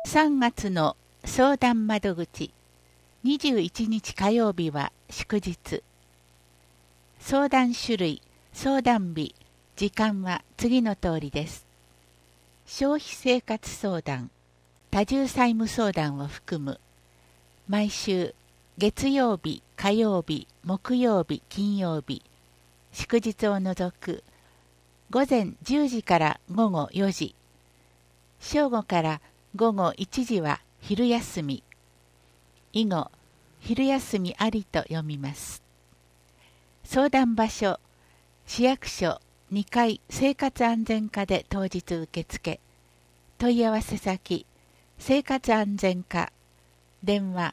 3月の相談窓口21日火曜日は祝日。相談種類、相談日、時間は次の通りです。消費生活相談、多重債務相談を含む、毎週月曜日、火曜日、木曜日、金曜日、祝日を除く午前10時から午後4時、正午から午後1時は昼休み。以後、昼休みありと読みます。相談場所、市役所2階生活安全課で当日受付。問い合わせ先、生活安全課、電話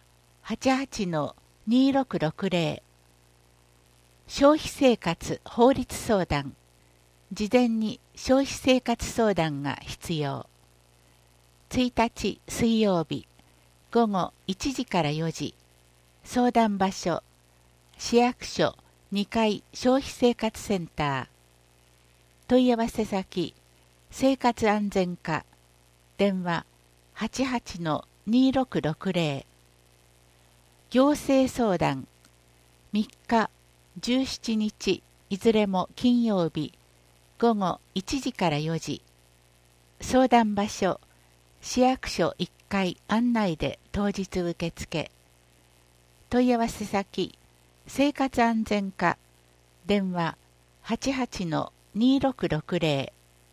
88-2660。消費生活法律相談、事前に消費生活相談が必要。1日水曜日、午後1時から4時、相談場所、市役所2階消費生活センター。問い合わせ先、生活安全課、電話 88-2660。行政相談、3日、17日、いずれも金曜日、午後1時から4時。相談場所、市役所1階案内で当日受付。問い合わせ先、生活安全課、電話 88-2660。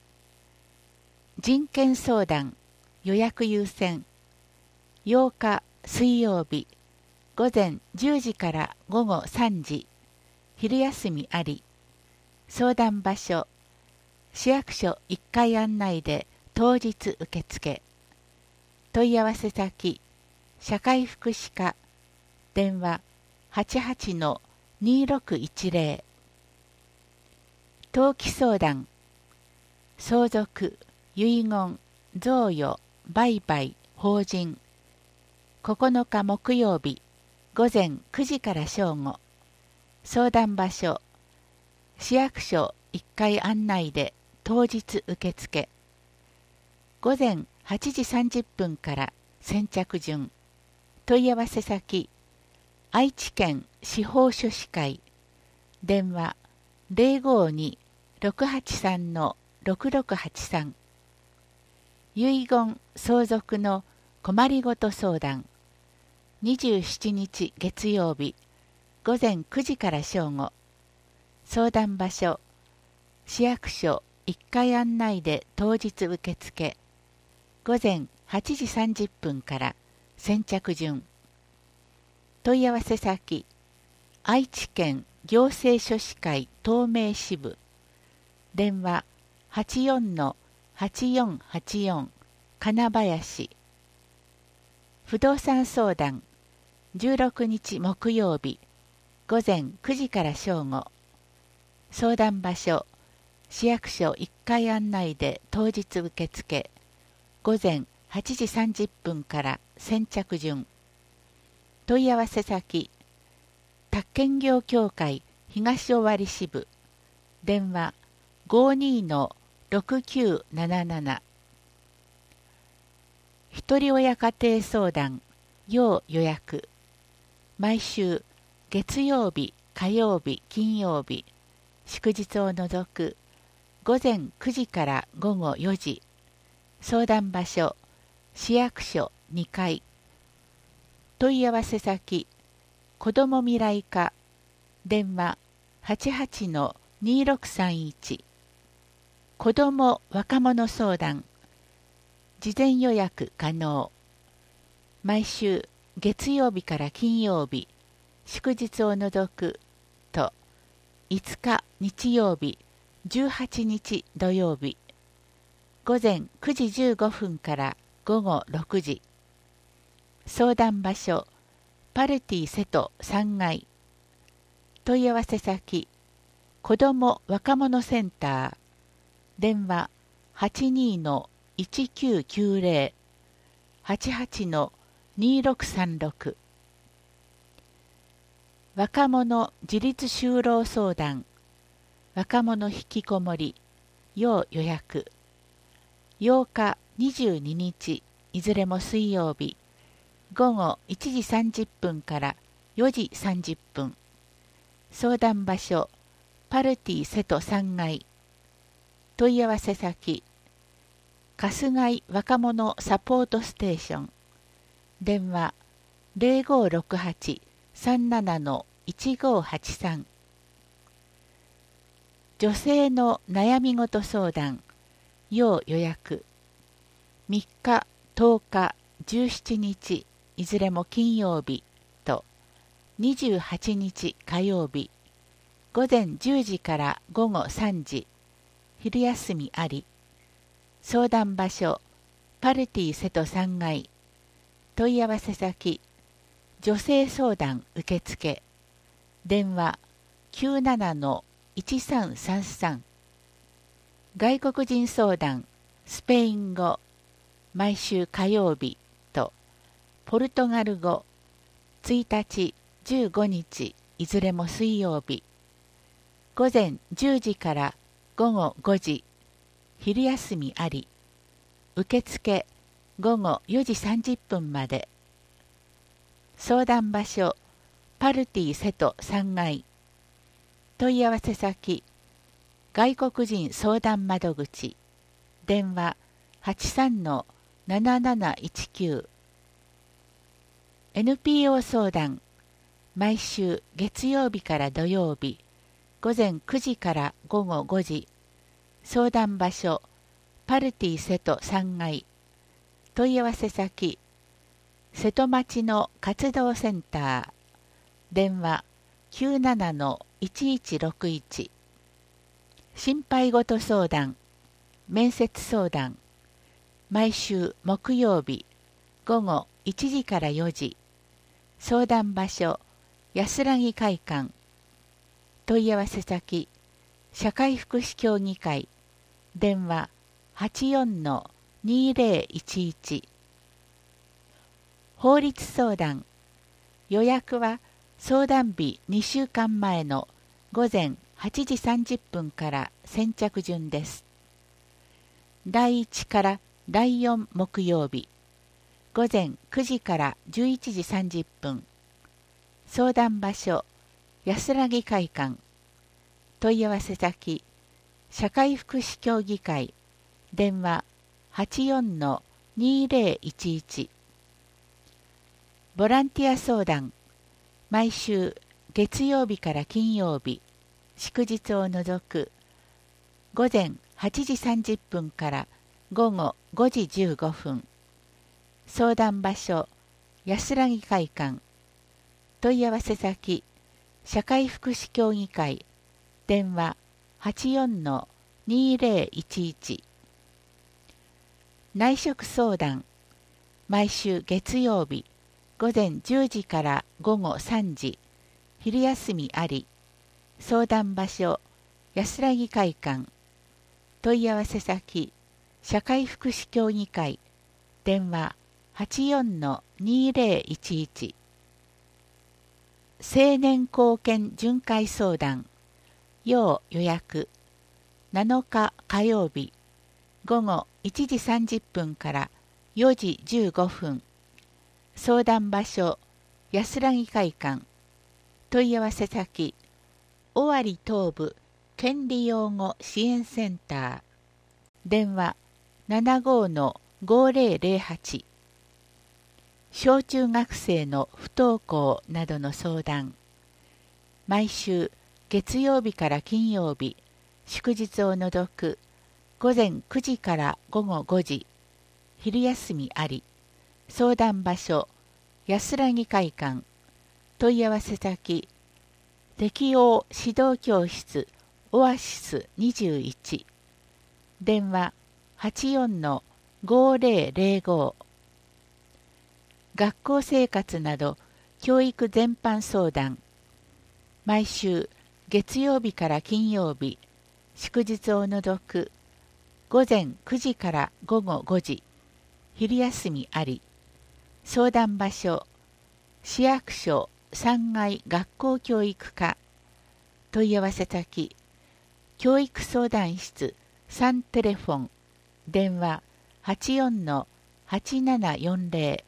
人権相談、予約優先。8日水曜日、午前10時から午後3時、昼休みあり。相談場所、市役所1階案内で当日受付。問い合わせ先、社会福祉課、電話 88-2610。登記相談、相続、遺言、贈与、売買、法人。9日木曜日、午前9時から正午。相談場所、市役所1階案内で当日受付。午前8時30分から先着順。問い合わせ先、愛知県司法書士会、電話 052-683-6683。遺言相続の困りごと相談、27日月曜日、午前9時から正午。相談場所、市役所1階案内で当日受付。午前8時30分から先着順。問い合わせ先、愛知県行政書士会東名支部、電話 84-8484 金林。不動産相談、16日木曜日、午前9時から正午。相談場所、市役所1階案内で当日受付。午前8時30分から先着順。問い合わせ先、宅建業協会東尾張支部、電話 52-6977。ひとり親家庭相談、要予約。毎週月曜日、火曜日、金曜日、祝日を除く午前9時から午後4時。相談場所、市役所2階。問い合わせ先、子ども未来課、電話 88-2631。子ども若者相談、事前予約可能。毎週月曜日から金曜日、祝日を除くと、5日日曜日、18日土曜日。午前9時15分から午後6時。相談場所、パルティ瀬戸3階。問い合わせ先、子ども若者センター。電話 82-1990 88-2636。若者自立就労相談、若者引きこもり、要予約。8日22日いずれも水曜日、午後1時30分から4時30分。相談場所、パルティ瀬戸3階。問い合わせ先、春日井若者サポートステーション。電話、0568-37-1583。女性の悩み事相談、要予約。3日、10日、17日、いずれも金曜日と、28日火曜日、午前10時から午後3時、昼休みあり。相談場所、パルティ瀬戸3階。問い合わせ先、女性相談受付。電話、97-1333。外国人相談、スペイン語、毎週火曜日と、ポルトガル語、1日、15日、いずれも水曜日。午前10時から午後5時、昼休みあり。受付、午後4時30分まで。相談場所、パルティ瀬戸3階。問い合わせ先、外国人相談窓口。電話、83-7719。NPO 相談、毎週月曜日から土曜日、午前9時から午後5時。相談場所、パルティ瀬戸3階。問い合わせ先、瀬戸町の活動センター。電話、97-1161。心配事相談、面接相談。毎週木曜日、午後1時から4時。相談場所、安らぎ会館。問い合わせ先、社会福祉協議会。電話、84-2011。法律相談。予約は相談日2週間前の午前8時30分から先着順です。第1から第4木曜日、午前9時から11時30分。相談場所、安らぎ会館。問い合わせ先、社会福祉協議会。電話、84-2011。ボランティア相談。毎週月曜日から金曜日、祝日を除く、午前8時30分から午後5時15分。相談場所、安らぎ会館。問い合わせ先、社会福祉協議会。電話、84-2011。内職相談。毎週月曜日、午前10時から午後3時。昼休みあり。相談場所、安らぎ会館。問い合わせ先、社会福祉協議会。電話、84-2011。青年貢献巡回相談。要予約。7日火曜日、午後1時30分から4時15分。相談場所、安らぎ会館。問い合わせ先、尾張東部権利擁護支援センター。電話、75-5008。小中学生の不登校などの相談。毎週月曜日から金曜日、祝日を除く、午前9時から午後5時。昼休みあり。相談場所、安らぎ会館。問い合わせ先、適応指導教室オアシス21。電話、84-5005。学校生活など教育全般相談。毎週月曜日から金曜日、祝日を除く、午前9時から午後5時。昼休みあり。相談場所、市役所3階学校教育課。問い合わせ先、教育相談室3テレフォン。電話、 8740。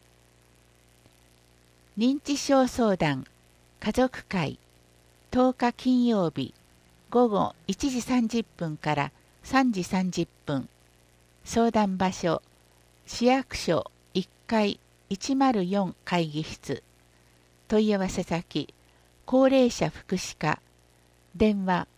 認知症相談家族会10日金曜日午後1時30分から3時30分。相談場所市役所1階104会議室。問い合わせ先高齢者福祉課電話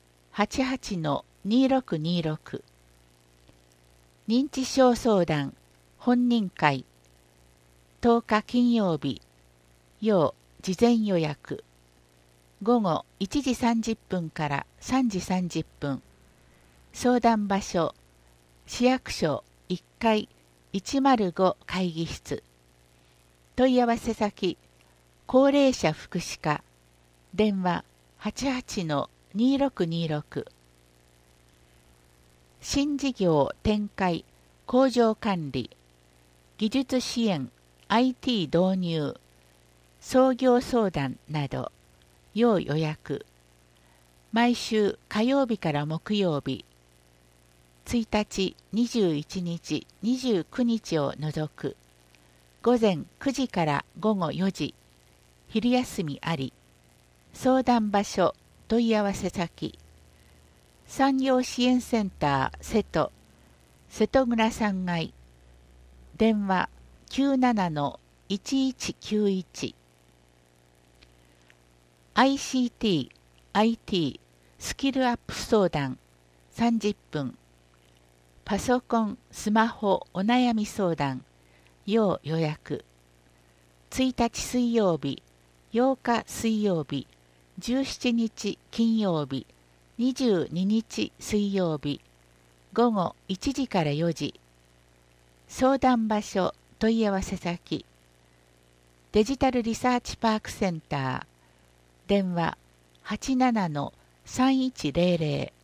88-2626。認知症相談本人会10日金曜日要事前予約。午後1時30分から3時30分。相談場所市役所1階105会議室。問い合わせ先高齢者福祉課電話 88-2626。新事業展開工場管理技術支援 IT 導入創業相談など要予約。毎週火曜日から木曜日1日21日29日を除く午前9時から午後4時昼休みあり。相談場所問い合わせ先産業支援センター瀬戸倉3階電話 97-1191。 ICT、IT スキルアップ相談30分。パソコン、スマホお悩み相談要予約。1日水曜日8日水曜日17日金曜日22日水曜日午後1時から4時。相談場所問い合わせ先デジタルリサーチパークセンター電話 87-3100。